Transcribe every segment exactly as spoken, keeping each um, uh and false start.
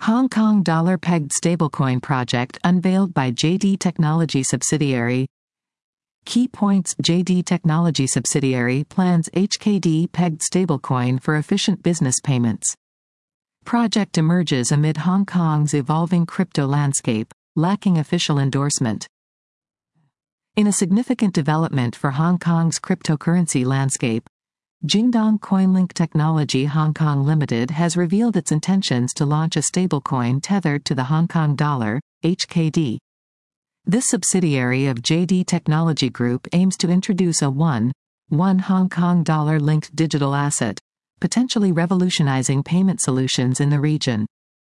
Hong Kong dollar-pegged stablecoin project unveiled by J D Technology subsidiary. Key points: J D Technology subsidiary plans H K D-pegged stablecoin for efficient business payments. Project emerges amid Hong Kong's evolving crypto landscape, lacking official endorsement. In a significant development for Hong Kong's cryptocurrency landscape, Jingdong Coinlink Technology Hong Kong Limited has revealed its intentions to launch a stablecoin tethered to the Hong Kong dollar, H K D. This subsidiary of J D Technology Group aims to introduce a one one Hong Kong dollar-linked digital asset, potentially revolutionizing payment solutions in the region.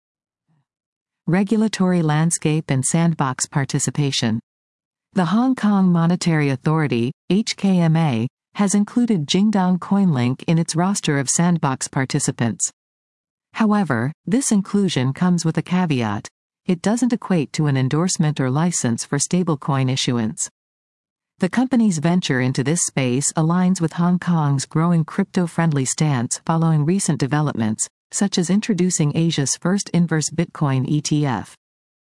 Regulatory landscape and sandbox participation. The Hong Kong Monetary Authority, H K M A, has included Jingdong Coinlink in its roster of sandbox participants. However, this inclusion comes with a caveat: it doesn't equate to an endorsement or license for stablecoin issuance. The company's venture into this space aligns with Hong Kong's growing crypto-friendly stance following recent developments, such as introducing Asia's first inverse Bitcoin E T F.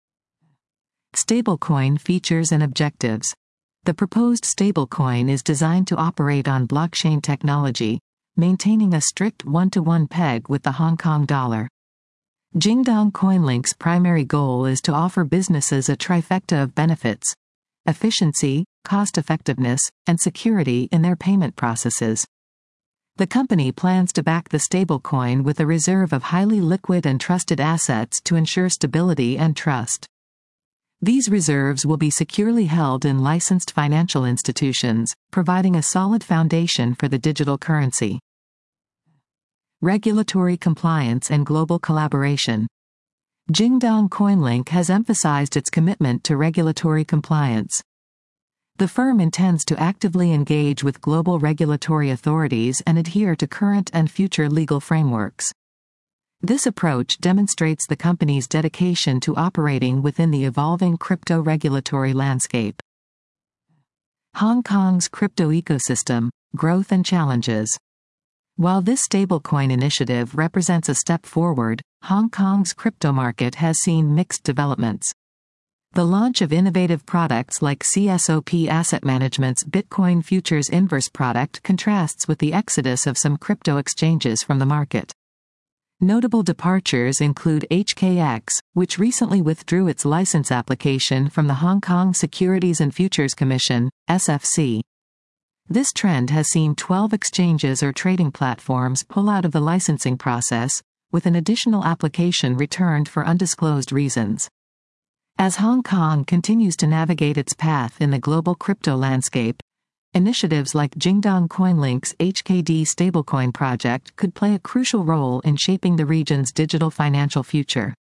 Stablecoin features and objectives. The proposed stablecoin is designed to operate on blockchain technology, maintaining a strict one-to-one peg with the Hong Kong dollar. Jingdong Coinlink's primary goal is to offer businesses a trifecta of benefits: efficiency, cost-effectiveness, and security in their payment processes. The company plans to back the stablecoin with a reserve of highly liquid and trusted assets to ensure stability and trust. These reserves will be securely held in licensed financial institutions, providing a solid foundation for the digital currency. Regulatory compliance and global collaboration. Jingdong Coinlink has emphasized its commitment to regulatory compliance. The firm intends to actively engage with global regulatory authorities and adhere to current and future legal frameworks. This approach demonstrates the company's dedication to operating within the evolving crypto regulatory landscape. Hong Kong's crypto ecosystem, growth and challenges. While this stablecoin initiative represents a step forward, Hong Kong's crypto market has seen mixed developments. The launch of innovative products like C S O P Asset Management's Bitcoin Futures Inverse product contrasts with the exodus of some crypto exchanges from the market. Notable departures include H K X, which recently withdrew its license application from the Hong Kong Securities and Futures Commission, S F C. This trend has seen twelve exchanges or trading platforms pull out of the licensing process, with an additional application returned for undisclosed reasons. As Hong Kong continues to navigate its path in the global crypto landscape, initiatives like Jingdong Coinlink's H K D stablecoin project could play a crucial role in shaping the region's digital financial future.